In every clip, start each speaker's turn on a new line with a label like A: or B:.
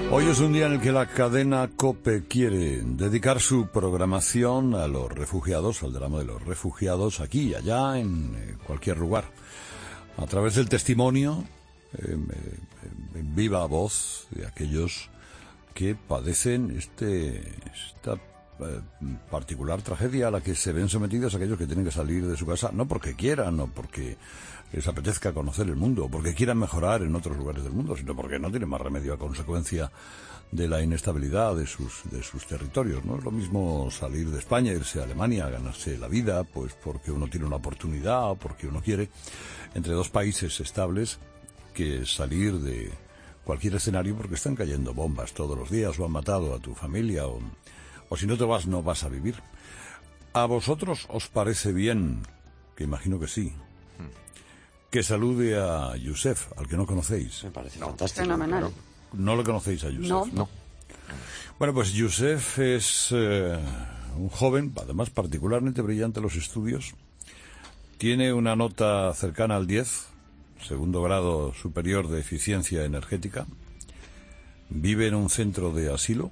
A: Hoy es un día en el que la cadena COPE quiere dedicar su programación a los refugiados, al drama de los refugiados, aquí y allá, en cualquier lugar. A través del testimonio, en viva voz, de aquellos que padecen esta particular tragedia a la que se ven sometidos aquellos que tienen que salir de su casa, no porque quieran, no porque les apetezca conocer el mundo, o porque quieran mejorar en otros lugares del mundo, sino porque no tienen más remedio a consecuencia de la inestabilidad de sus territorios. No es lo mismo salir de España, irse a Alemania, ganarse la vida, pues porque uno tiene una oportunidad o porque uno quiere, entre dos países estables, que salir de cualquier escenario porque están cayendo bombas todos los días, o han matado a tu familia, o si no te vas, no vas a vivir. ¿A vosotros os parece bien, que imagino que sí, que salude a Youssef, al que no conocéis?
B: Me parece fantástico.
C: Fenomenal.
A: ¿No lo conocéis a Youssef?
C: No.
A: Bueno, pues Youssef es un joven, además particularmente brillante en los estudios. Tiene una nota cercana al 10, segundo grado superior de eficiencia energética. Vive en un centro de asilo.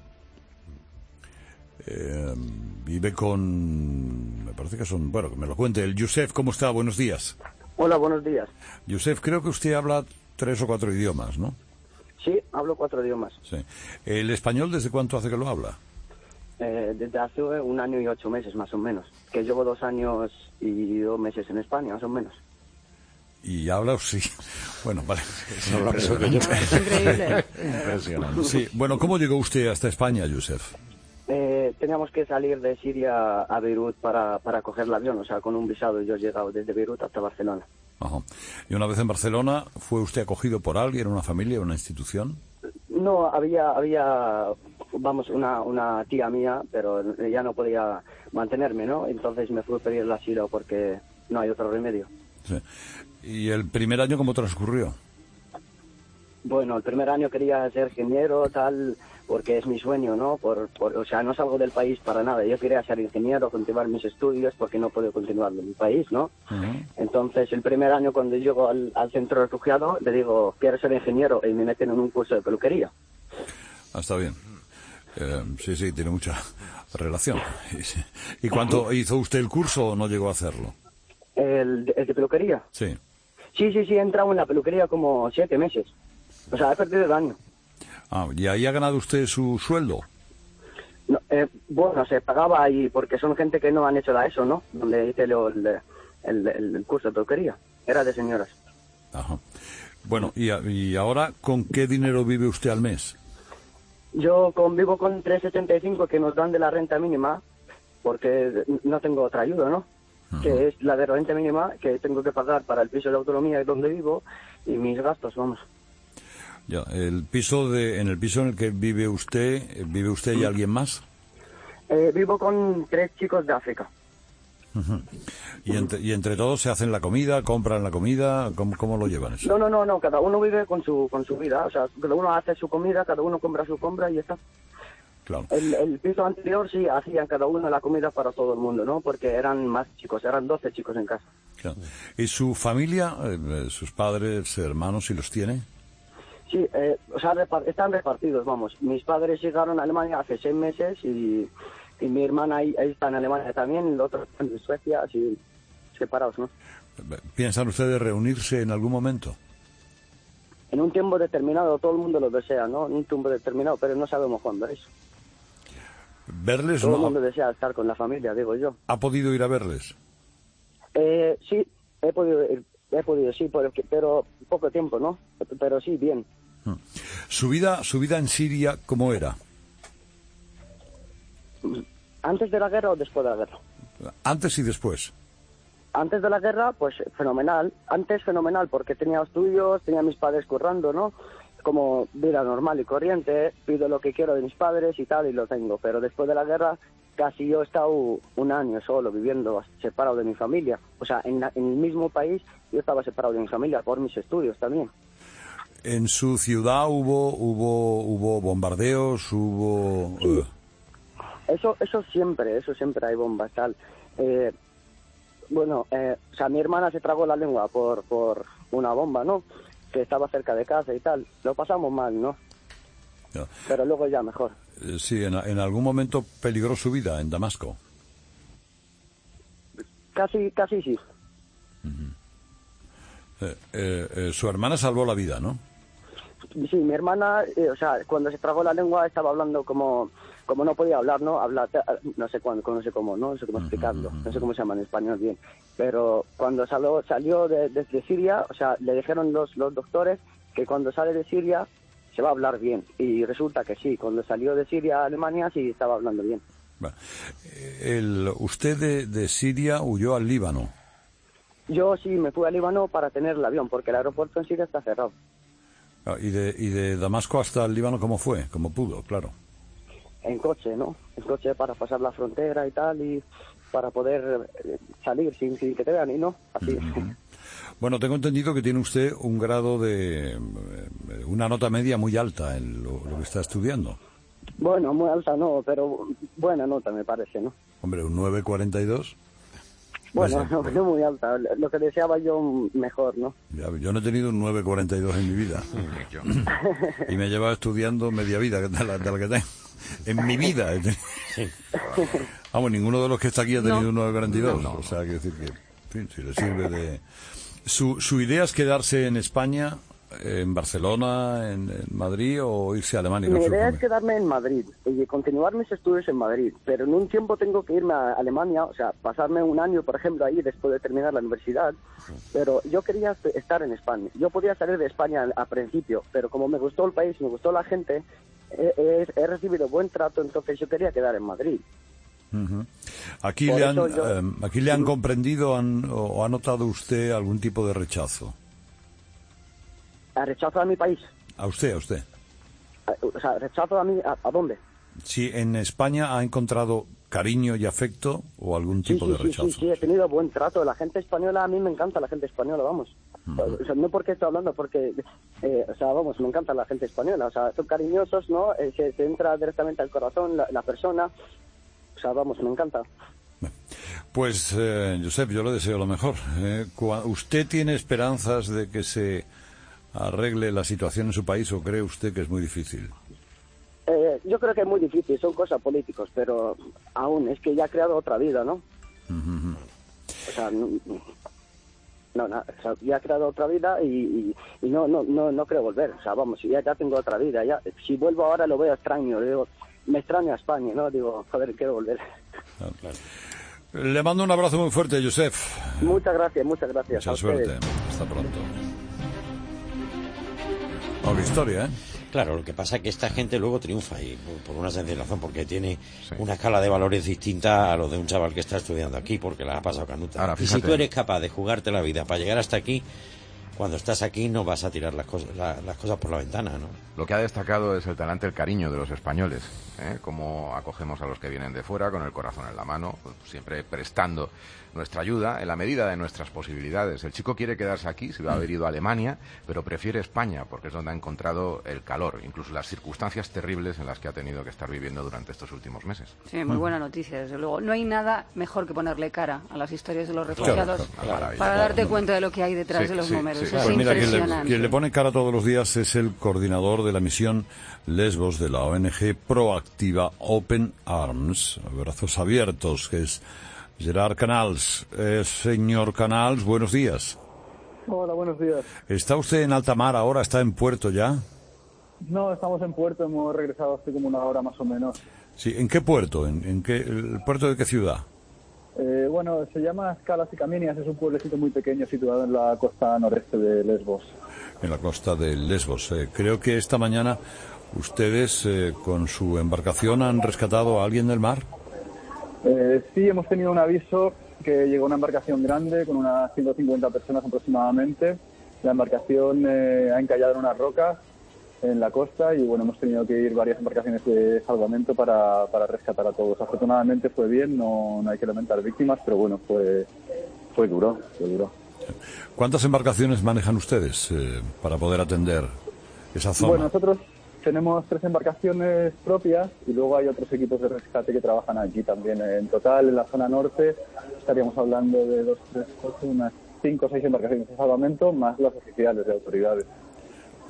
A: Vive con... me parece que son... bueno, que me lo cuente. El Youssef, ¿cómo está? Buenos días.
D: Hola, buenos días.
A: Youssef, creo que usted habla 3 o 4 idiomas, ¿no?
D: Sí, hablo 4 idiomas.
A: Sí. ¿El español desde cuánto hace que lo habla?
D: Desde hace 1 año y 8 meses, más o menos. Que llevo 2 años y 2 meses en España, más o menos.
A: ¿Y habla? Sí. Bueno, vale.
B: No lo mismo que yo.
C: Increíble.
B: Impresionante.
A: Sí. Bueno, ¿cómo llegó usted hasta España, Youssef?
D: Teníamos que salir de Siria a Beirut para coger el avión, o sea, con un visado. Yo he llegado desde Beirut hasta Barcelona.
A: Ajá. Y una vez en Barcelona, ¿fue usted acogido por alguien, una familia, una institución?
D: No, había vamos, una tía mía, pero ella no podía mantenerme, ¿no? Entonces me fui a pedir el asilo porque no hay otro remedio.
A: Sí. ¿Y el primer año cómo transcurrió?
D: Bueno, el primer año quería ser ingeniero, tal, porque es mi sueño, ¿no? O sea, no salgo del país para nada. Yo quería ser ingeniero, continuar mis estudios, porque no puedo continuarlo en mi país, ¿no?
A: Uh-huh.
D: Entonces, el primer año cuando llego al centro de refugiado, le digo, quiero ser ingeniero, y me meten en un curso de peluquería.
A: Ah, está bien. Sí, tiene mucha relación. ¿Y cuánto hizo usted el curso o no llegó a hacerlo?
D: ¿El de peluquería?
A: Sí.
D: Sí, he entrado en la peluquería como 7 meses. O sea, he perdido el año.
A: Ah, ¿y ahí ha ganado usted su sueldo?
D: No, bueno, se pagaba ahí porque son gente que no han hecho la ESO, ¿no? Donde hice el curso de peluquería. Era de señoras.
A: Ajá. Bueno, ¿y ahora con qué dinero vive usted al mes?
D: Yo vivo con 3,75 que nos dan de la renta mínima porque no tengo otra ayuda, ¿no? Uh-huh. Que es la de renta mínima que tengo que pagar para el piso de autonomía donde vivo y mis gastos, vamos.
A: Ya, en el piso en el que vive usted y alguien más.
D: Vivo con 3 chicos de África.
A: Uh-huh. ¿Y entre todos se hacen la comida, compran la comida? ¿Cómo lo llevan eso?
D: No, cada uno vive con su vida, o sea, cada uno hace su comida, cada uno compra su compra y ya está.
A: Claro.
D: El piso anterior sí hacían cada uno la comida para todo el mundo, ¿no? Porque eran más chicos, eran 12 chicos en casa.
A: Claro. ¿Y su familia, sus padres, hermanos, si los tiene?
D: Sí, o sea, están repartidos, vamos. Mis padres llegaron a Alemania hace 6 meses y mi hermana ahí está en Alemania también, el otro está en Suecia, así separados, ¿no?
A: ¿Piensan ustedes reunirse en algún momento?
D: En un tiempo determinado, todo el mundo lo desea, ¿no? En un tiempo determinado, pero no sabemos cuándo es.
A: ¿Verles?
D: Todo el mundo desea estar con la familia, digo yo.
A: ¿Ha podido ir a verles?
D: Sí, he podido, sí, pero poco tiempo, ¿no? Pero sí, bien.
A: ¿Su vida en Siria cómo era?
D: ¿Antes de la guerra o después de la guerra?
A: Antes y después.
D: Antes de la guerra, pues fenomenal. Antes fenomenal, porque tenía estudios, tenía a mis padres currando, ¿no? Como vida normal y corriente, pido lo que quiero de mis padres y tal, y lo tengo. Pero después de la guerra, casi yo he estado 1 año solo, viviendo separado de mi familia. O sea, en el mismo país, yo estaba separado de mi familia por mis estudios también.
A: ¿En su ciudad hubo bombardeos, hubo...?
D: Sí. Eso siempre hay bombas, tal. O sea, mi hermana se tragó la lengua por una bomba, ¿no? Que estaba cerca de casa y tal. Lo pasamos mal, ¿no?
A: Ya.
D: Pero luego ya mejor.
A: Sí, en algún momento peligró su vida en Damasco.
D: Casi sí.
A: Su hermana salvó la vida, ¿no?
D: Sí, mi hermana, o sea, cuando se tragó la lengua estaba hablando como no podía hablar, ¿no? No sé cuándo, no sé cómo, ¿no? No sé cómo explicarlo, no sé cómo se llama en español bien. Pero cuando salió desde Siria, o sea, le dijeron los doctores que cuando sale de Siria se va a hablar bien. Y resulta que sí, cuando salió de Siria a Alemania sí estaba hablando bien.
A: Bueno, usted de Siria huyó al Líbano.
D: Yo sí me fui al Líbano para tener el avión, porque el aeropuerto en Siria está cerrado.
A: Y de Damasco hasta el Líbano, ¿cómo fue? ¿Cómo pudo? Claro.
D: En coche, ¿no? En coche para pasar la frontera y tal, y para poder salir sin que te vean, y no, así.
A: Bueno, tengo entendido que tiene usted un grado una nota media muy alta en lo que está estudiando.
D: Bueno, muy alta no, pero buena nota me parece, ¿no?
A: Hombre, un 9,42.
D: Bueno, no muy alta, lo que deseaba yo mejor, ¿no?
A: Yo no he tenido un 9,42 en mi vida. Y me he llevado estudiando media vida de la que tengo. En mi vida. Vamos, ninguno de los que está aquí ha tenido un 9,42. O sea, quiero decir que, en fin, si le sirve de... ¿Su idea es quedarse en España, en Barcelona, en Madrid, o irse a Alemania?
D: Mi idea es quedarme en Madrid y continuar mis estudios en Madrid, pero en un tiempo tengo que irme a Alemania, o sea, pasarme un año, por ejemplo, ahí después de terminar la universidad, pero yo quería estar en España. Yo podía salir de España a principio, pero como me gustó el país, me gustó la gente, he recibido buen trato, entonces yo quería quedar en Madrid.
A: Aquí le han comprendido o ha notado usted algún tipo de rechazo.
D: ¿Rechazo a mi país?
A: A usted.
D: O sea, ¿rechazo a mí? ¿A dónde?
A: Si en España ha encontrado cariño y afecto o algún tipo de rechazo.
D: Sí, he tenido buen trato. La gente española, a mí me encanta la gente española, vamos. O sea, no porque estoy hablando, porque, o sea, vamos, me encanta la gente española. O sea, son cariñosos, ¿no? Se entra directamente al corazón la persona. O sea, vamos, me encanta.
A: Pues, Josep, yo le deseo lo mejor. ¿Usted tiene esperanzas de que se arregle la situación en su país o cree usted que es muy difícil?
D: Yo creo que es muy difícil, son cosas políticas, pero aún es que ya ha creado otra vida, ¿no? O sea, o sea, ya ha creado otra vida y no creo volver. O sea, vamos, ya tengo otra vida. Ya, si vuelvo ahora lo veo extraño, digo, me extraño a España, ¿no? Digo, joder, quiero volver.
A: Claro. Le mando un abrazo muy fuerte, Josep.
D: Muchas gracias. Mucha
A: suerte. Hasta pronto. Oh, qué historia, ¿eh?
B: Claro, lo que pasa es que esta gente luego triunfa y por una sencilla razón, porque tiene una escala de valores distinta a los de un chaval que está estudiando aquí, porque la ha pasado canuta.
C: Ahora,
B: y si tú eres capaz de jugarte la vida para llegar hasta aquí, cuando estás aquí no vas a tirar las cosas por la ventana, ¿no?
C: Lo que ha destacado es el talante, el cariño de los españoles, cómo acogemos a los que vienen de fuera con el corazón en la mano, siempre prestando nuestra ayuda en la medida de nuestras posibilidades. El chico quiere quedarse aquí, se va a haber ido a Alemania, pero prefiere España porque es donde ha encontrado el calor, incluso las circunstancias terribles en las que ha tenido que estar viviendo durante estos últimos meses.
E: Sí, muy buena noticia, desde luego. No hay nada mejor que ponerle cara a las historias de los refugiados para darte cuenta de lo que hay detrás de los números. Es
A: Pues mira,
E: impresionante.
A: quien le pone cara todos los días es el coordinador de la misión Lesbos de la ONG proactiva Open Arms, brazos abiertos, que es Gerard Canals. Señor Canals, buenos días.
F: Hola, buenos días.
A: ¿Está usted en alta mar ahora? ¿Está en puerto ya?
F: No, estamos en puerto, hemos regresado hace como una hora más o menos.
A: Sí, ¿en qué puerto? ¿El puerto de qué ciudad?
F: Bueno, se llama Scalas y Caminias, es un pueblecito muy pequeño situado en la costa noreste de Lesbos.
A: En la costa de Lesbos. Creo que esta mañana ustedes con su embarcación han rescatado a alguien del mar.
F: Sí, hemos tenido un aviso que llegó una embarcación grande con unas 150 personas aproximadamente. La embarcación ha encallado en unas rocas en la costa y bueno, hemos tenido que ir varias embarcaciones de salvamento para rescatar a todos. Afortunadamente fue bien, no hay que lamentar víctimas, pero bueno, fue duro.
A: ¿Cuántas embarcaciones manejan ustedes para poder atender esa zona?
F: Bueno, nosotros tenemos 3 embarcaciones propias y luego hay otros equipos de rescate que trabajan allí también. En total, en la zona norte estaríamos hablando de 2, 3, 4, unas 5 o 6 embarcaciones de salvamento, más las oficiales de autoridades.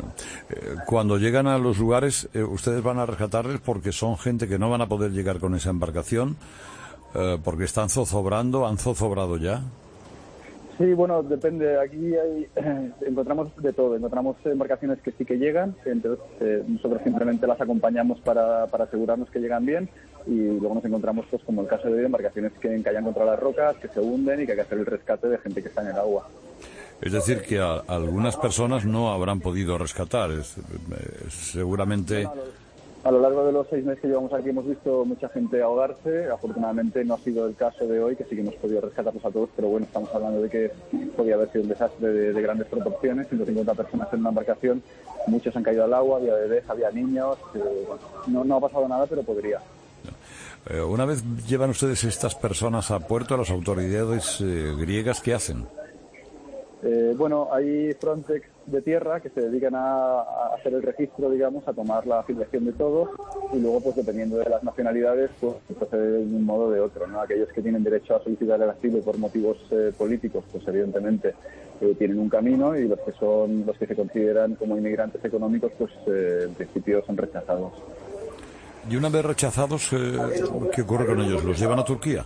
A: Cuando llegan a los lugares, ustedes van a rescatarles porque son gente que no van a poder llegar con esa embarcación, porque están zozobrando, han zozobrado ya.
F: Sí, bueno, depende. Aquí encontramos de todo. Encontramos embarcaciones que sí que llegan, entonces nosotros simplemente las acompañamos para asegurarnos que llegan bien, y luego nos encontramos, pues como el caso de hoy, embarcaciones que encallan contra las rocas, que se hunden y que hay que hacer el rescate de gente que está en el agua.
A: Es decir, que algunas personas no habrán podido rescatar. Seguramente...
F: A lo largo de los 6 meses que llevamos aquí hemos visto mucha gente ahogarse. Afortunadamente no ha sido el caso de hoy, que sí que hemos podido rescatarlos a todos, pero bueno, estamos hablando de que podía haber sido un desastre de grandes proporciones. 150 personas en una embarcación, muchos han caído al agua, había bebés, había niños. No ha pasado nada, pero podría.
A: Una vez llevan ustedes estas personas a puerto, las autoridades griegas, ¿qué hacen?
F: Bueno, hay Frontex de tierra que se dedican a hacer el registro, digamos, a tomar la afiliación de todos, y luego, pues dependiendo de las nacionalidades, pues procede de un modo o de otro, ¿no? Aquellos que tienen derecho a solicitar el asilo por motivos políticos, pues evidentemente tienen un camino, y los que se consideran como inmigrantes económicos, pues en principio son rechazados.
A: Y una vez rechazados, ¿qué ocurre con ellos? ¿Los llevan a Turquía?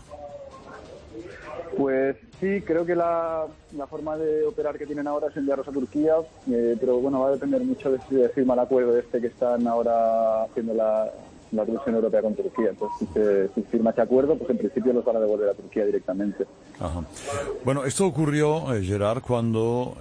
F: Pues sí, creo que la forma de operar que tienen ahora es enviarlos a Turquía, pero bueno, va a depender mucho de si firma el acuerdo que están ahora haciendo la Comisión Europea con Turquía. Entonces, si firma ese acuerdo, pues en principio los van a devolver a Turquía directamente.
A: Ajá. Bueno, esto ocurrió, Gerard, cuando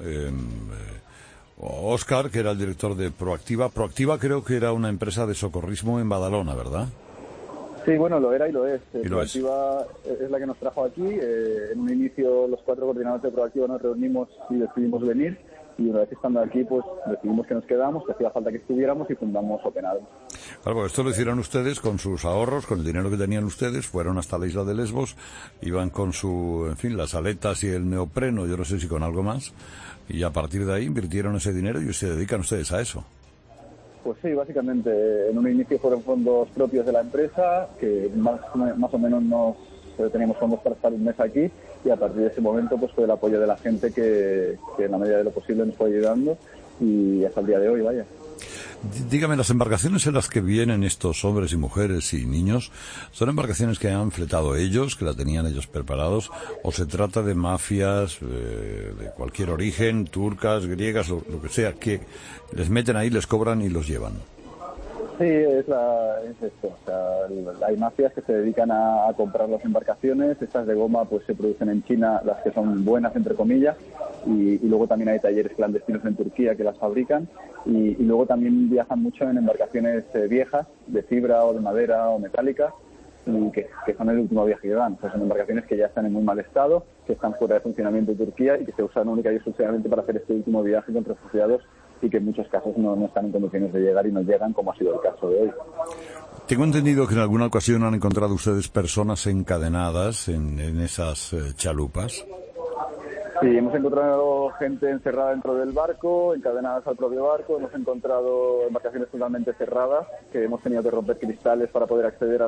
A: Óscar, que era el director de Proactiva creo que era una empresa de socorrismo en Badalona, ¿verdad?
F: Sí, bueno, lo era y lo es.
A: Proactiva
F: es la que nos trajo aquí. En un inicio los 4 coordinadores de Proactiva nos reunimos y decidimos venir, y una vez estando aquí, pues decidimos que nos quedamos, que hacía falta que estuviéramos, y fundamos Open Arms.
A: Claro, esto lo hicieron ustedes con sus ahorros, con el dinero que tenían ustedes, fueron hasta la isla de Lesbos, iban con las aletas y el neopreno, yo no sé si con algo más, y a partir de ahí invirtieron ese dinero y se dedican ustedes a eso.
F: Pues sí, básicamente, en un inicio fueron fondos propios de la empresa, que más o menos teníamos fondos para estar un mes aquí, y a partir de ese momento pues fue el apoyo de la gente que en la medida de lo posible nos fue ayudando, y hasta el día de hoy, vaya.
A: Dígame, las embarcaciones en las que vienen estos hombres y mujeres y niños, ¿son embarcaciones que han fletado ellos, que la tenían ellos preparados, o se trata de mafias de cualquier origen, turcas, griegas, lo que sea, que les meten ahí, les cobran y los llevan?
F: Sí, es esto. O sea, hay mafias que se dedican a comprar las embarcaciones. Estas de goma pues se producen en China, las que son buenas, entre comillas, y luego también hay talleres clandestinos en Turquía que las fabrican, y luego también viajan mucho en embarcaciones viejas, de fibra o de madera o metálicas, y que son el último viaje que dan. O sea, son embarcaciones que ya están en muy mal estado, que están fuera de funcionamiento en Turquía y que se usan única y exclusivamente para hacer este último viaje con refugiados, y que en muchos casos no están en condiciones de llegar y no llegan, como ha sido el caso de hoy.
A: Tengo entendido que en alguna ocasión han encontrado ustedes personas encadenadas en esas chalupas.
F: Sí, hemos encontrado gente encerrada dentro del barco, encadenadas al propio barco. Hemos encontrado embarcaciones totalmente cerradas, que hemos tenido que romper cristales para poder acceder a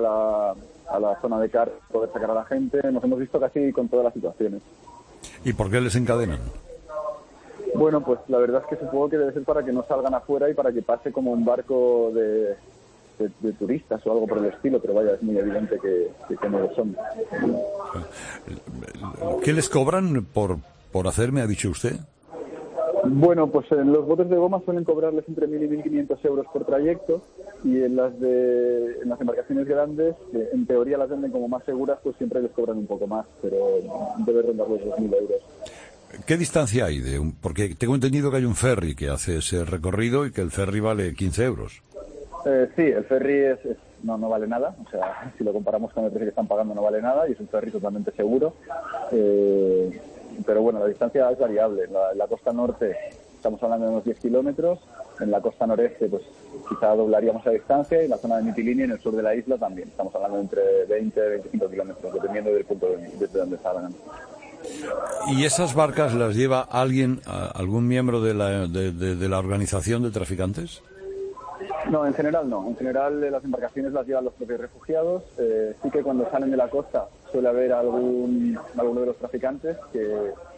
F: la zona de carga, poder sacar a la gente. Nos hemos visto casi con todas las situaciones.
A: ¿Y por qué les encadenan?
F: Bueno, pues la verdad es que supongo que debe ser para que no salgan afuera y para que pase como un barco de turistas o algo por el estilo, pero vaya, es muy evidente que no lo son.
A: ¿Qué les cobran por hacer, me ha dicho usted?
F: Bueno, pues en los botes de goma suelen cobrarles entre 1.000 y 1.500 euros por trayecto, y en las embarcaciones grandes, que en teoría las venden como más seguras, pues siempre les cobran un poco más, pero debe rondar los 2.000 euros.
A: ¿Qué distancia hay? Porque tengo entendido que hay un ferry que hace ese recorrido y que el ferry vale 15 euros.
F: Sí, el ferry no vale nada. O sea, si lo comparamos con el precio que están pagando, no vale nada, y es un ferry totalmente seguro. Pero bueno, la distancia es variable. En la costa norte estamos hablando de unos 10 kilómetros. En la costa noreste, pues quizá doblaríamos la distancia, y en la zona de Mitilini, en el sur de la isla, también. Estamos hablando de entre 20 y 25 kilómetros, dependiendo del punto desde donde salgan.
A: ¿Y esas barcas las lleva algún miembro de la organización de traficantes?
F: No, en general no. En general las embarcaciones las llevan los propios refugiados. Sí que cuando salen de la costa suele haber alguno de los traficantes que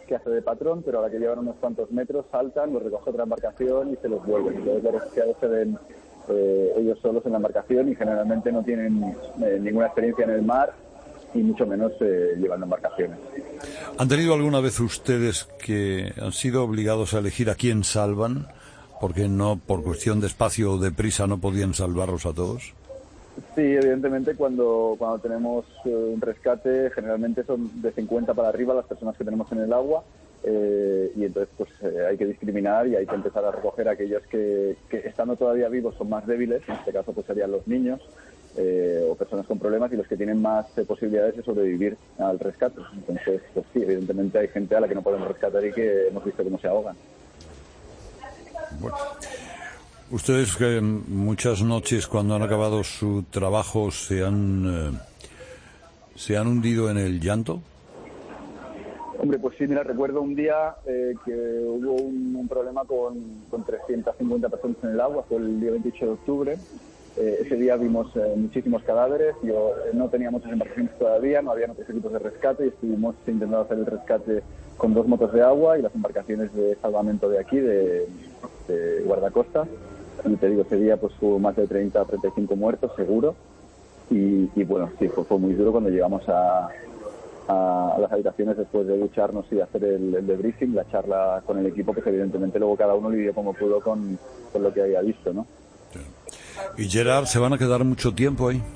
F: que hace de patrón, pero a la que llevan unos cuantos metros saltan, los recoge otra embarcación y se los vuelven. Entonces los refugiados se ven ellos solos en la embarcación y generalmente no tienen ninguna experiencia en el mar y mucho menos llevando embarcaciones.
A: ¿Han tenido alguna vez ustedes que han sido obligados a elegir a quién salvan? Porque no, por cuestión de espacio o de prisa, no podían salvarlos a todos.
F: Sí, evidentemente cuando tenemos un rescate generalmente son de 50 para arriba las personas que tenemos en el agua y entonces pues hay que discriminar y hay que empezar a recoger a aquellos que estando todavía vivos son más débiles, en este caso pues serían los niños o personas con problemas y los que tienen más posibilidades de sobrevivir al rescate. Entonces pues sí, evidentemente hay gente a la que no podemos rescatar y que hemos visto cómo se ahogan.
A: Bueno. Ustedes que muchas noches cuando han acabado su trabajo se han hundido en el llanto.
F: Hombre, pues sí, mira, recuerdo un día que hubo un problema con 350 personas en el agua, fue el día 28 de octubre. Ese día vimos muchísimos cadáveres, no tenía muchas embarcaciones todavía, no había otros equipos de rescate y estuvimos intentando hacer el rescate con 2 motos de agua y las embarcaciones de salvamento de aquí, de guardacosta. Y te digo, ese día pues hubo más de 30 a 35 muertos, seguro. Y bueno, sí, fue muy duro cuando llegamos a las habitaciones después de ducharnos y hacer el debriefing, la charla con el equipo, pues evidentemente luego cada uno lidió como pudo con lo que había visto, ¿no?
A: ¿Y Gerard, se van a quedar mucho tiempo ahí?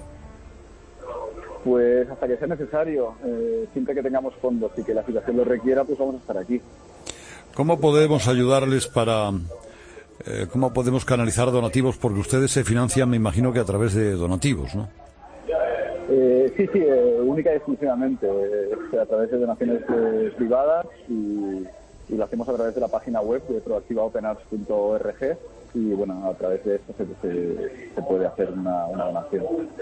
F: Pues hasta que sea necesario, siempre que tengamos fondos y que la situación lo requiera, pues vamos a estar aquí. ¿
A: ¿Cómo podemos ayudarles cómo podemos canalizar donativos? Porque ustedes se financian, me imagino que a través de donativos, ¿no?
F: Sí, única y exclusivamente a través de donaciones privadas y lo hacemos a través de la página web de proactivaopenarms.org y bueno, a través de esto se puede hacer una donación.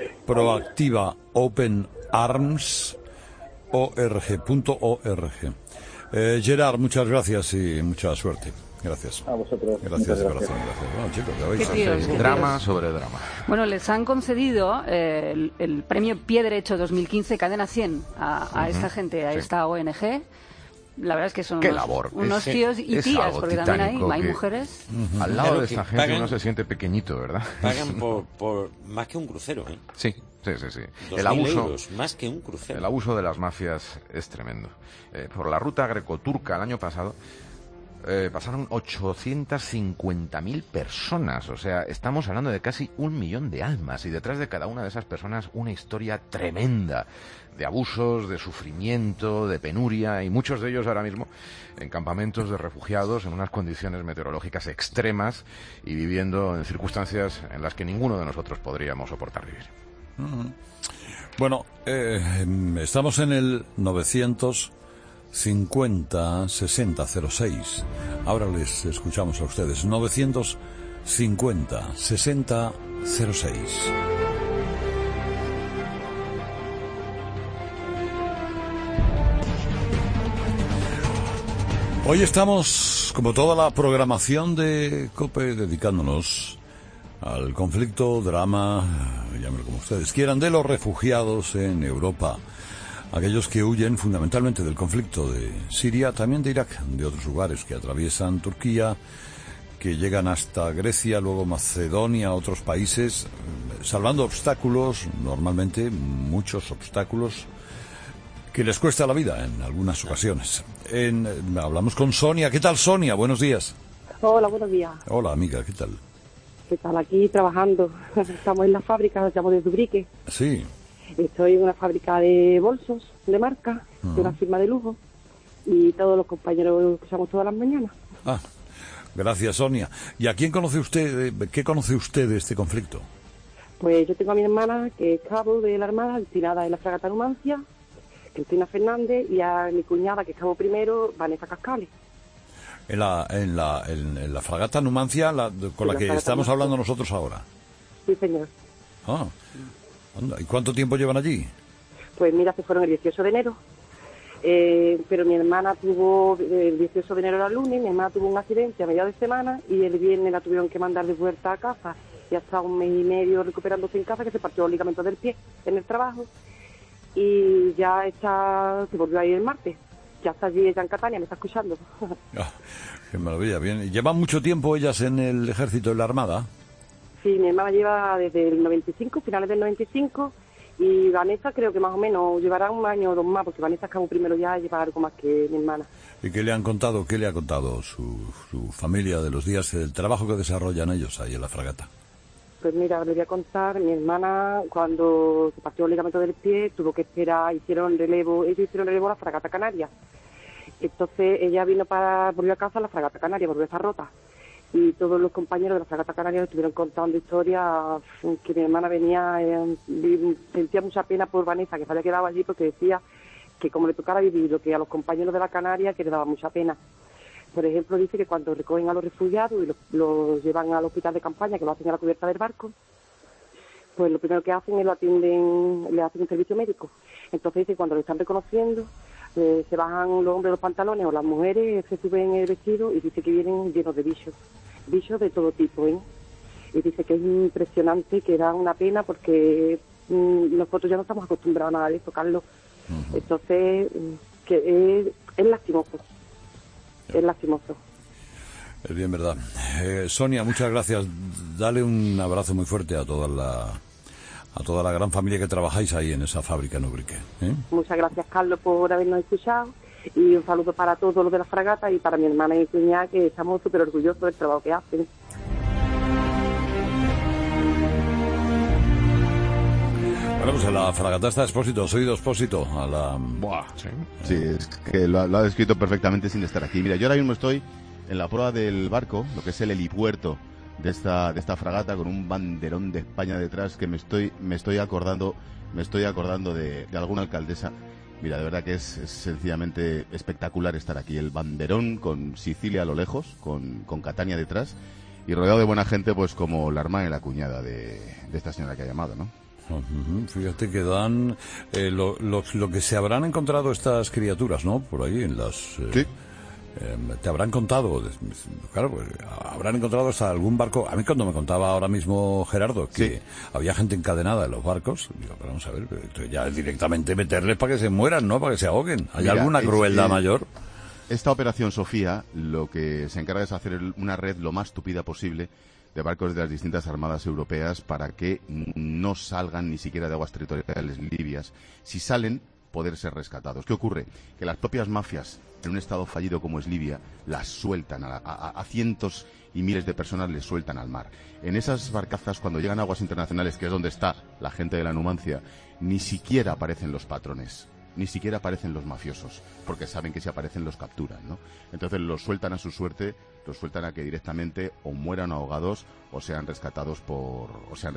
A: proactivaopenarms.org. Gerard, muchas gracias y mucha suerte. Gracias.
F: A vosotros.
A: Gracias de corazón. Gracias. Bueno, chicos, ya veis.
C: Drama sobre drama.
E: Bueno, les han concedido el premio Pie Derecho 2015 Cadena 100 a esta gente, a esta ONG. La verdad es que son unos tíos y tías, porque también hay mujeres.
C: Al lado de esta gente uno se siente pequeñito, ¿verdad?
B: Pagan por más que un crucero, ¿eh?
C: Sí.
B: El abuso, euros, más que un crucero.
C: El abuso de las mafias es tremendo. Por la ruta grecoturca el año pasado pasaron 850.000 personas, o sea, estamos hablando de casi 1 millón de almas y detrás de cada una de esas personas una historia tremenda de abusos, de sufrimiento, de penuria y muchos de ellos ahora mismo en campamentos de refugiados en unas condiciones meteorológicas extremas y viviendo en circunstancias en las que ninguno de nosotros podríamos soportar vivir.
A: Bueno, estamos en el 950-6006. Ahora les escuchamos a ustedes. 950-6006. Hoy estamos, como toda la programación de COPE, dedicándonos al conflicto, drama, llámenlo como ustedes quieran, de los refugiados en Europa. Aquellos que huyen fundamentalmente del conflicto de Siria, también de Irak, de otros lugares, que atraviesan Turquía, que llegan hasta Grecia, luego Macedonia, otros países, salvando obstáculos, normalmente muchos obstáculos, que les cuesta la vida en algunas ocasiones. Hablamos con Sonia. ¿Qué tal, Sonia? Buenos días.
G: Hola, buenos días.
A: Hola, amiga, ¿qué tal?
G: ¿Qué tal? Aquí trabajando. Estamos en la fábrica, nos llamo de Dubrique.
A: Sí.
G: Estoy en una fábrica de bolsos, de marca, de una firma de lujo. Y todos los compañeros usamos todas las mañanas.
A: Ah, gracias, Sonia. ¿Y a quién conoce usted, qué conoce usted de este conflicto?
G: Pues yo tengo a mi hermana, que es cabo de la Armada, destinada en la fragata Numancia, Cristina Fernández, y a mi cuñada, que es cabo primero, Vanessa Cascales.
A: En la fragata Numancia, con la que estamos hablando nosotros ahora.
G: Sí, señor.
A: Ah, anda. ¿Y cuánto tiempo llevan allí?
G: Pues mira, se fueron el 18 de enero. Pero mi hermana tuvo, el 18 de enero era lunes, mi hermana tuvo un accidente a mediados de semana y el viernes la tuvieron que mandar de vuelta a casa. Ya está 1 mes y medio recuperándose en casa, que se partió los ligamentos del pie en el trabajo. Y ya se volvió a ir el martes. Ya está allí ella en Catania, me está escuchando.
A: Qué maravilla, bien. ¿Llevan mucho tiempo ellas en el ejército, en la armada?
G: Sí, mi hermana lleva desde el 95, finales del 95, y Vanessa creo que más o menos llevará un año o 2 más, porque Vanessa acabó primero ya, lleva algo más que mi hermana.
A: ¿Y qué le han contado? ¿Qué le ha contado su familia de los días del trabajo que desarrollan ellos ahí en la fragata?
G: Pues mira, le voy a contar, mi hermana cuando se partió el ligamento del pie tuvo que esperar, ellos hicieron relevo a la fragata Canaria. Entonces ella volvió a casa a la fragata Canaria, volvió a estar rota. Y todos los compañeros de la fragata Canaria estuvieron contando historias que mi hermana venía, sentía mucha pena por Vanessa, que se había quedado allí porque decía que como le tocara vivir lo que a los compañeros de la Canaria, que le daba mucha pena. Por ejemplo, dice que cuando recogen a los refugiados y los llevan al hospital de campaña, que lo hacen a la cubierta del barco, pues lo primero que hacen es le hacen un servicio médico. Entonces dice que cuando lo están reconociendo, se bajan los hombres los pantalones o las mujeres se suben el vestido y dice que vienen llenos de bichos de todo tipo, ¿eh? Y dice que es impresionante, que da una pena porque nosotros ya no estamos acostumbrados a nada de eso, Carlos. Entonces, que es lastimoso. Es lastimoso.
A: Es bien verdad. Sonia, muchas gracias. Dale un abrazo muy fuerte a toda la gran familia que trabajáis ahí en esa fábrica en Ubrique.
G: Muchas gracias, Carlos, por habernos escuchado. Y un saludo para todos los de la fragata y para mi hermana y mi cuñada, que estamos súper orgullosos del trabajo que hacen.
A: Bueno, pues a la fragata está Expósito, soy Expósito.
H: Sí, es que lo ha descrito perfectamente sin estar aquí. Mira, yo ahora mismo estoy en la proa del barco, lo que es el helipuerto de esta fragata, con un banderón de España detrás, que me estoy acordando de alguna alcaldesa. Mira, de verdad que es sencillamente espectacular estar aquí. El banderón con Sicilia a lo lejos, con Catania detrás, y rodeado de buena gente, pues como la hermana y la cuñada de esta señora que ha llamado, ¿no?
A: Fíjate que dan lo que se habrán encontrado estas criaturas, ¿no? Por ahí en las...
H: Sí.
A: Te habrán contado, claro, pues habrán encontrado hasta algún barco. A mí cuando me contaba ahora mismo Gerardo que había gente encadenada en los barcos, digo, pero vamos a ver, pero ya directamente meterles para que se mueran, ¿no? Para que se ahoguen. ¿Hay alguna crueldad mayor?
H: Esta operación Sofía lo que se encarga es hacer una red lo más tupida posible de barcos de las distintas armadas europeas para que no salgan ni siquiera de aguas territoriales libias. Si salen, poder ser rescatados. ¿Qué ocurre? Que las propias mafias, en un estado fallido como es Libia, las sueltan a cientos y miles de personas, les sueltan al mar. En esas barcazas, cuando llegan a aguas internacionales, que es donde está la gente de la Numancia, ni siquiera aparecen los patrones, ni siquiera aparecen los mafiosos, porque saben que si aparecen los capturan, ¿no? Entonces los sueltan a su suerte, los sueltan a que directamente o mueran ahogados o sean rescatados por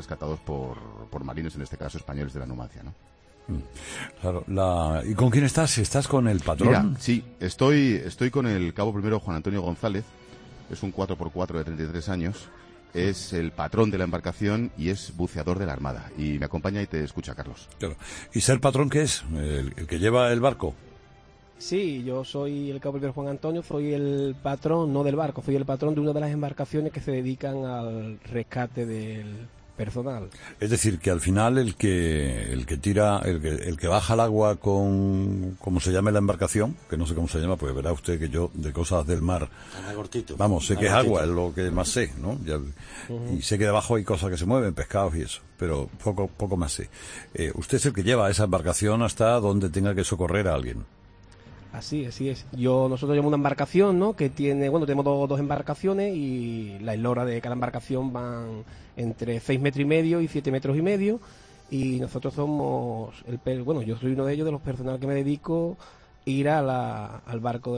H: marinos, en este caso españoles de la Numancia, ¿no?
A: Claro. ¿Y con quién estás? ¿Estás con el patrón?
H: Mira, sí, estoy con el cabo primero Juan Antonio González. Es un 4x4 de 33 años. Es el patrón de la embarcación y es buceador de la Armada. Y me acompaña y te escucha, Carlos.
A: Claro. ¿Y ser patrón qué es? ¿El que lleva el barco?
I: Sí, yo soy el cabo primero Juan Antonio, soy el patrón, no del barco, soy el patrón de una de las embarcaciones que se dedican al rescate del personal. Es
A: decir, que al final el que tira, el que baja al agua con, como se llame la embarcación, que no sé cómo se llama, pues verá usted que yo de cosas del mar, vamos, sé que es agua, es lo que más sé, ¿no? Y sé que debajo hay cosas que se mueven, pescados y eso, pero poco más sé. Usted es el que lleva esa embarcación hasta donde tenga que socorrer a alguien.
I: Así es. Nosotros llevamos una embarcación, ¿no? Que tiene, tenemos dos embarcaciones y la eslora de cada embarcación van entre 6 metros y medio y 7 metros y medio. Y nosotros somos, yo soy uno de ellos, de los personal que me dedico a ir al barco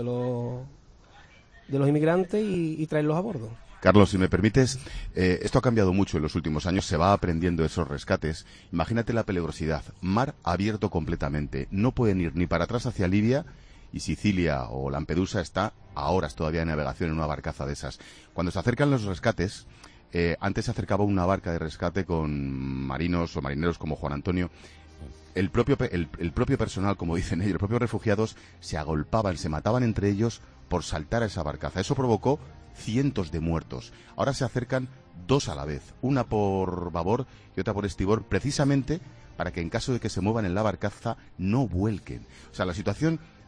I: de los inmigrantes y traerlos a bordo.
H: Carlos, si me permites, esto ha cambiado mucho en los últimos años, se va aprendiendo esos rescates. Imagínate la peligrosidad, mar abierto completamente, no pueden ir ni para atrás hacia Libia, y Sicilia o Lampedusa está a horas todavía de navegación en una barcaza de esas. Cuando se acercan los rescates, antes se acercaba una barca de rescate con marinos o marineros como Juan Antonio. El propio personal, como dicen ellos, los propios refugiados se agolpaban, se mataban entre ellos por saltar a esa barcaza. Eso provocó cientos de muertos. Ahora se acercan 2 a la vez, una por babor y otra por estribor, precisamente para que en caso de que se muevan en la barcaza no vuelquen. O sea, la situación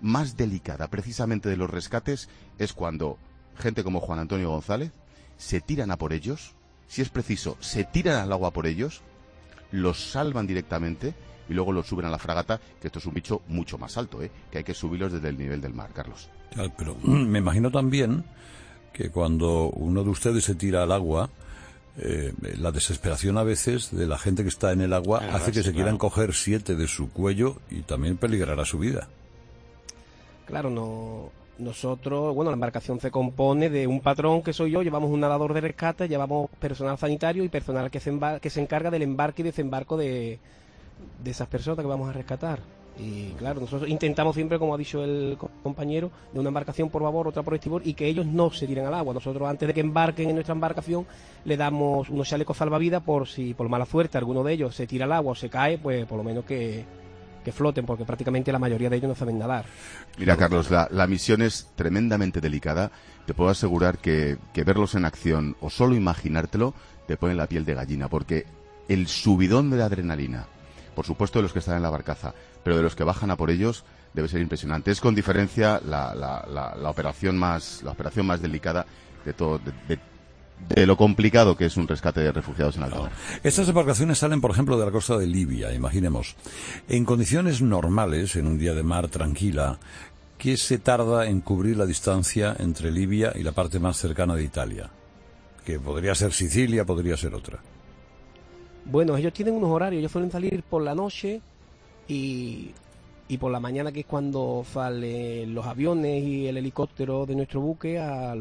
H: más delicada precisamente de los rescates es cuando gente como Juan Antonio González se tiran a por ellos, si es preciso, se tiran al agua por ellos, los salvan directamente y luego los suben a la fragata, que esto es un bicho mucho más alto, que hay que subirlos desde el nivel del mar, Carlos.
A: Claro, pero me imagino también que cuando uno de ustedes se tira al agua, la desesperación a veces de la gente que está en el agua hace que se quieran coger 7 de su cuello y también peligrará su vida. Claro,
I: nosotros, la embarcación se compone de un patrón que soy yo, llevamos un nadador de rescate, llevamos personal sanitario y personal que se encarga del embarque y desembarco de esas personas que vamos a rescatar. Y claro, nosotros intentamos siempre, como ha dicho el compañero, de una embarcación por babor, otra por estribor, y que ellos no se tiren al agua. Nosotros, antes de que embarquen en nuestra embarcación, le damos unos chalecos salvavidas por si por mala suerte alguno de ellos se tira al agua o se cae, pues por lo menos que floten, porque prácticamente la mayoría de ellos no saben nadar.
H: Mira, Carlos, la misión es tremendamente delicada. Te puedo asegurar que verlos en acción o solo imaginártelo te pone la piel de gallina, porque el subidón de la adrenalina, por supuesto de los que están en la barcaza, pero de los que bajan a por ellos, debe ser impresionante. Es con diferencia la operación más delicada de todo, de lo complicado que es un rescate de refugiados en alta mar.
A: Estas embarcaciones salen, por ejemplo, de la costa de Libia, imaginemos. En condiciones normales, en un día de mar tranquila, ¿qué se tarda en cubrir la distancia entre Libia y la parte más cercana de Italia? Que podría ser Sicilia, podría ser otra.
I: Bueno, ellos tienen unos horarios, ellos suelen salir por la noche y por la mañana, que es cuando salen los aviones y el helicóptero de nuestro buque a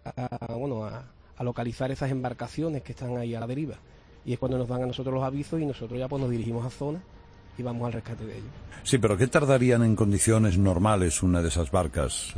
I: localizar esas embarcaciones que están ahí a la deriva. Y es cuando nos dan a nosotros los avisos y nosotros ya pues nos dirigimos a zona y vamos al rescate de ellos.
A: Sí, pero ¿qué tardarían en condiciones normales una de esas barcas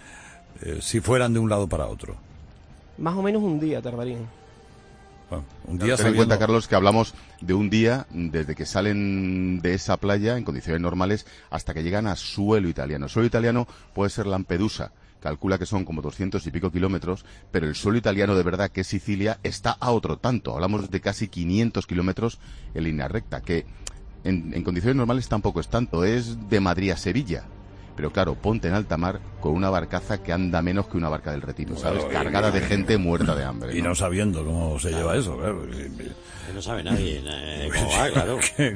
A: si fueran de un lado para otro?
I: Más o menos un día tardarían.
A: Bueno, un día
H: ten en cuenta, Carlos, que hablamos de un día desde que salen de esa playa en condiciones normales hasta que llegan a suelo italiano. Suelo italiano puede ser Lampedusa, calcula que son como 200 y pico kilómetros, pero el suelo italiano de verdad, que es Sicilia, está a otro tanto. Hablamos de casi 500 kilómetros en línea recta, que en condiciones normales tampoco es tanto, es de Madrid a Sevilla. Pero claro, ponte en alta mar con una barcaza que anda menos que una barca del Retiro, ¿sabes? Claro, cargada de gente muerta de hambre.
A: Y no sabiendo cómo se lleva eso, claro.
B: Que no sabe nadie cómo va, claro.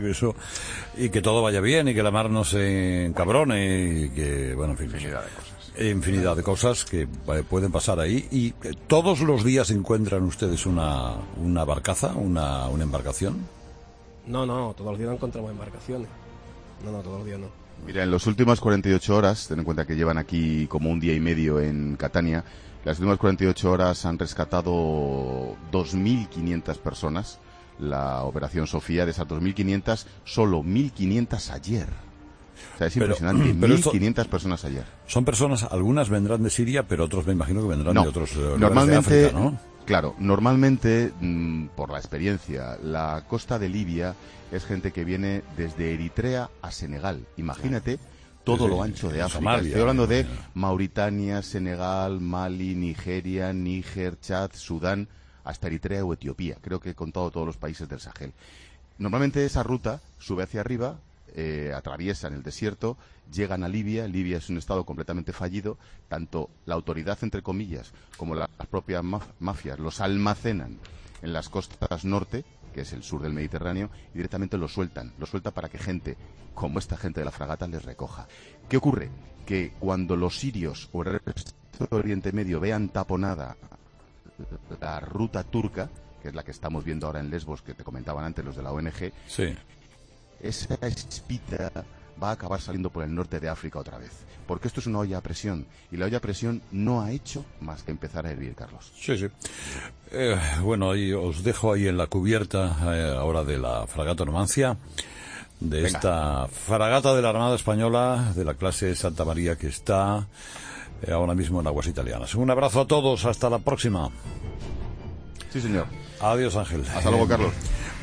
A: Y que todo vaya bien y que la mar no se encabrone y que, bueno, en fin. Infinidad de cosas que pueden pasar ahí. ¿Y todos los días encuentran ustedes una barcaza, una embarcación?
I: No, todos los días no encontramos embarcaciones. No, todos los días no.
H: Mira, en las últimas 48 horas, ten en cuenta que llevan aquí como un día y medio en Catania, las últimas 48 horas han rescatado 2.500 personas, la Operación Sofía. De esas 2.500, solo 1.500 ayer. O sea, es impresionante, 1.500 personas ayer.
A: Son personas, algunas vendrán de Siria, pero otros me imagino que vendrán de otros lugares de África, ¿no?
H: Claro, normalmente, por la experiencia, la costa de Libia es gente que viene desde Eritrea a Senegal. Imagínate todo lo ancho de África. Somalia, estoy hablando de Mauritania, Senegal, Mali, Nigeria, Níger, Chad, Sudán, hasta Eritrea o Etiopía. Creo que he contado todos los países del Sahel. Normalmente esa ruta sube hacia arriba, atraviesan el desierto, llegan a Libia. Libia es un estado completamente fallido. Tanto la autoridad, entre comillas, como las propias mafias los almacenan en las costas norte, que es el sur del Mediterráneo, y directamente lo sueltan para que gente como esta gente de la fragata les recoja. ¿Qué ocurre? Que cuando los sirios o el resto del Oriente Medio vean taponada la ruta turca, que es la que estamos viendo ahora en Lesbos, que te comentaban antes los de la ONG,
A: sí,
H: esa espita va a acabar saliendo por el norte de África otra vez. Porque esto es una olla a presión. Y la olla a presión no ha hecho más que empezar a hervir, Carlos.
A: Sí. Bueno, ahí os dejo ahí en la cubierta ahora de la fragata Numancia, de esta fragata de la Armada Española, de la clase Santa María, que está ahora mismo en aguas italianas. Un abrazo a todos, hasta la próxima.
H: Sí, señor.
A: Adiós, Ángel.
H: Hasta luego, Carlos.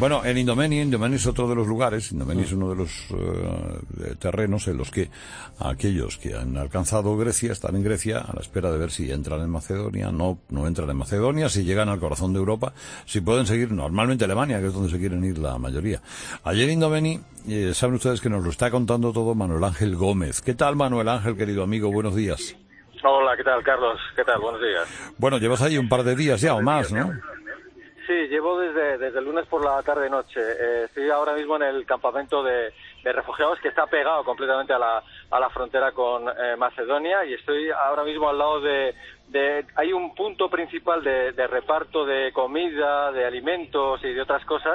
A: Bueno, en Indomeni es otro de los lugares, Indomeni es uno de los terrenos en los que aquellos que han alcanzado Grecia están en Grecia a la espera de ver si entran en Macedonia, no entran en Macedonia, si llegan al corazón de Europa, si pueden seguir normalmente Alemania, que es donde se quieren ir la mayoría. Ayer en Indomeni, saben ustedes que nos lo está contando todo Manuel Ángel Gómez. ¿Qué tal, Manuel Ángel, querido amigo? Buenos días.
J: Hola, ¿qué tal, Carlos? ¿Qué tal? Buenos días.
A: Bueno, llevas ahí un par de días ya o más, ¿no?
J: Sí, llevo desde el lunes por la tarde-noche. Estoy ahora mismo en el campamento de refugiados que está pegado completamente a la frontera con Macedonia, y estoy ahora mismo al lado hay un punto principal de reparto de comida, de alimentos y de otras cosas,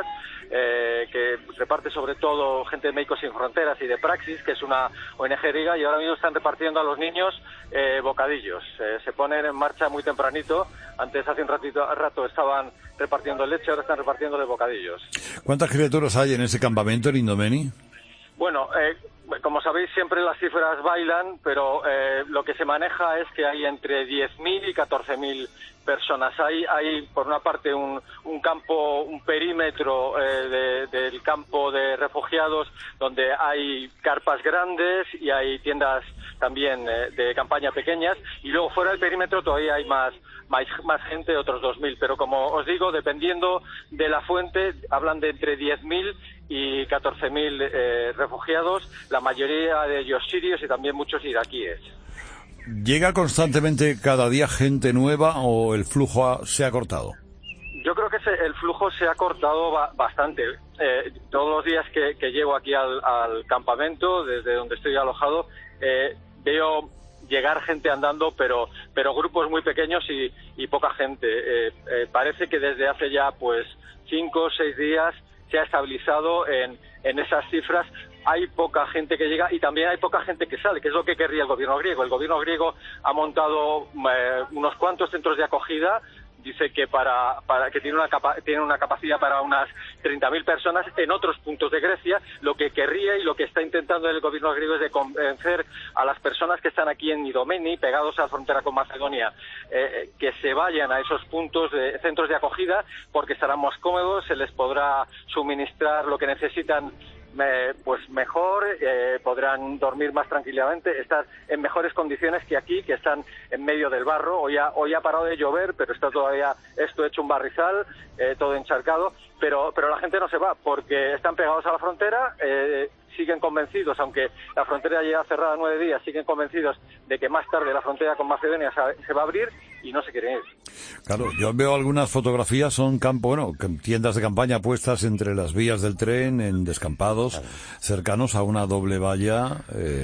J: que reparte sobre todo gente de Médicos Sin Fronteras y de Praxis, que es una ONG griega, y ahora mismo están repartiendo a los niños bocadillos. Se ponen en marcha muy tempranito. Antes, hace un rato estaban repartiendo leche, ahora están repartiéndole bocadillos.
A: ¿Cuántas criaturas hay en ese campamento en Indomeni?
J: Bueno, como sabéis, siempre las cifras bailan, pero lo que se maneja es que hay entre 10.000 y 14.000 personas. Hay por una parte un campo, un perímetro del campo de refugiados donde hay carpas grandes y hay tiendas también de campaña pequeñas, y luego fuera del perímetro todavía hay más gente, otros 2.000, pero como os digo, dependiendo de la fuente, hablan de entre 10.000 y 14.000 refugiados, la mayoría de ellos sirios y también muchos iraquíes.
A: ¿Llega constantemente cada día gente nueva o el flujo se ha cortado?
J: Yo creo que el flujo se ha cortado bastante. Todos los días que llego aquí al campamento, desde donde estoy alojado, veo llegar gente andando, pero grupos muy pequeños y poca gente. Parece que desde hace ya 5 o 6 días se ha estabilizado en esas cifras. Hay poca gente que llega y también hay poca gente que sale, que es lo que querría el gobierno griego. El gobierno griego ha montado unos cuantos centros de acogida. Dice que que tiene una capacidad para unas 30.000 personas en otros puntos de Grecia. Lo que querría y lo que está intentando el gobierno griego es de convencer a las personas que están aquí en Indomeni, pegados a la frontera con Macedonia, que se vayan a esos puntos de centros de acogida, porque estarán más cómodos, se les podrá suministrar lo que necesitan mejor, podrán dormir más tranquilamente, estar en mejores condiciones que aquí, que están en medio del barro. Hoy ha parado de llover, pero está todavía esto hecho un barrizal, todo encharcado, pero la gente no se va porque están pegados a la frontera, siguen convencidos, aunque la frontera lleva cerrada 9 días, siguen convencidos de que más tarde la frontera con Macedonia se va a abrir y no se quieren ir.
A: Claro, yo veo algunas fotografías, son tiendas de campaña puestas entre las vías del tren, en descampados, cercanos a una doble valla,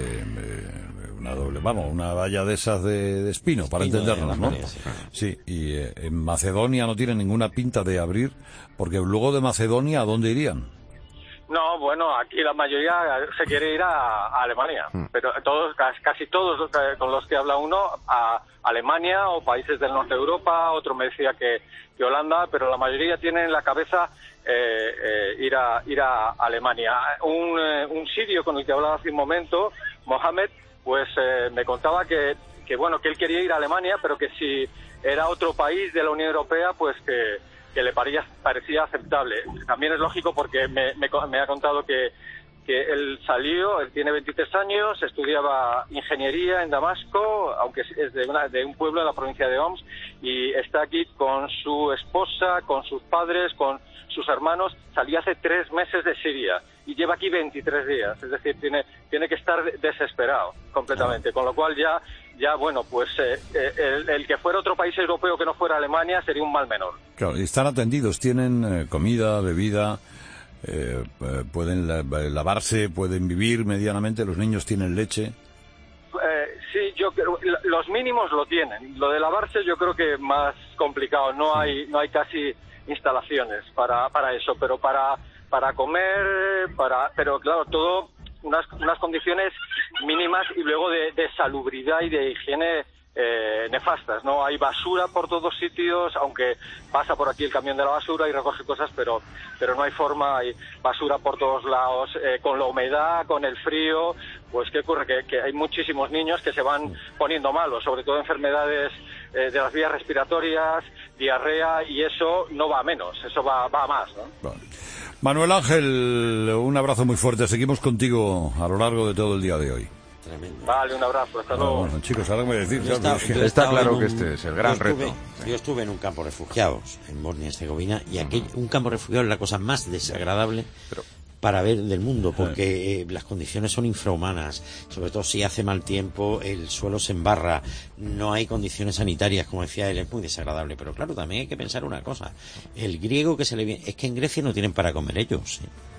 A: una valla de esas de espino, para entendernos, ¿no? Sí, y en Macedonia no tiene ninguna pinta de abrir, porque luego de Macedonia, ¿a dónde irían?
J: No, bueno, aquí la mayoría se quiere ir a Alemania, pero casi todos con los que habla uno, a Alemania o países del norte de Europa. Otro me decía que Holanda, pero la mayoría tienen en la cabeza ir a Alemania. Un sirio con el que hablaba hace un momento, Mohamed, me contaba que él quería ir a Alemania, pero que si era otro país de la Unión Europea, que le parecía aceptable. También es lógico porque me ha contado que él tiene 23 años, estudiaba ingeniería en Damasco, aunque es de un pueblo en la provincia de Homs, y está aquí con su esposa, con sus padres, con sus hermanos. Salió hace 3 meses de Siria y lleva aquí 23 días, es decir, tiene que estar desesperado completamente, con lo cual el que fuera otro país europeo que no fuera Alemania sería un mal menor.
A: Claro, y están atendidos, tienen comida, bebida, pueden lavarse, pueden vivir medianamente, los niños tienen leche.
J: Sí, yo creo los mínimos lo tienen. Lo de lavarse yo creo que más complicado. No hay casi instalaciones para eso, pero para comer, pero claro, todo unas condiciones mínimas y luego de salubridad y de higiene nefastas, ¿no? Hay basura por todos sitios, aunque pasa por aquí el camión de la basura y recoge cosas, pero no hay forma, hay basura por todos lados, con la humedad, con el frío. ¿Qué ocurre? Que hay muchísimos niños que se van poniendo malos, sobre todo enfermedades de las vías respiratorias, diarrea, y eso no va a menos, eso va a más, ¿no?
A: Bueno. Manuel Ángel, un abrazo muy fuerte. Seguimos contigo a lo largo de todo el día de hoy.
J: Tremendo. Vale, un abrazo, hasta luego.
A: Bueno, chicos, ahora me voy a decir.
C: Está claro que este es el gran reto.
B: Yo estuve en un campo de refugiados en Bosnia y Herzegovina, y un campo de refugiados es la cosa más desagradable para ver del mundo, porque las condiciones son infrahumanas, sobre todo si hace mal tiempo, el suelo se embarra, no hay condiciones sanitarias, como decía él, es muy desagradable. Pero claro, también hay que pensar una cosa, el griego que se le viene, es que en Grecia no tienen para comer ellos,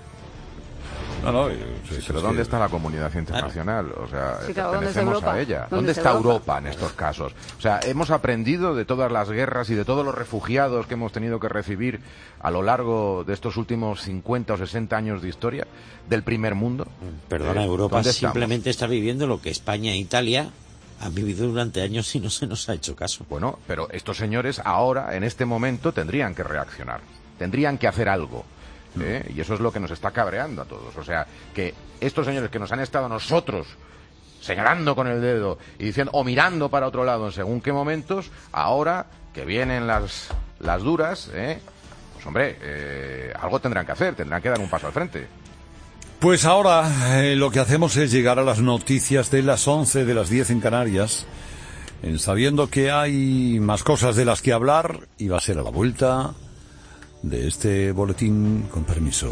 C: pero ¿dónde está la comunidad internacional? O sea, pertenecemos a ella.
E: ¿Dónde
C: está Europa en estos casos? O sea, hemos aprendido de todas las guerras y de todos los refugiados que hemos tenido que recibir a lo largo de estos últimos 50 o 60 años de historia del primer mundo.
B: Perdona, Europa simplemente está viviendo lo que España e Italia han vivido durante años y no se nos ha hecho caso.
C: Bueno, pero estos señores ahora, en este momento, tendrían que reaccionar, tendrían que hacer algo. Y eso es lo que nos está cabreando a todos. O sea, que estos señores que nos han estado nosotros señalando con el dedo y diciendo, o mirando para otro lado en según qué momentos, ahora que vienen las duras, pues hombre, algo tendrán que hacer, tendrán que dar un paso al frente.
A: Pues ahora lo que hacemos es llegar a las noticias de las 11, de las 10 en Canarias, sabiendo que hay más cosas de las que hablar, y va a ser a la vuelta de este boletín, con permiso.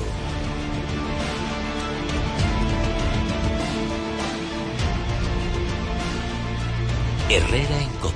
K: Herrera en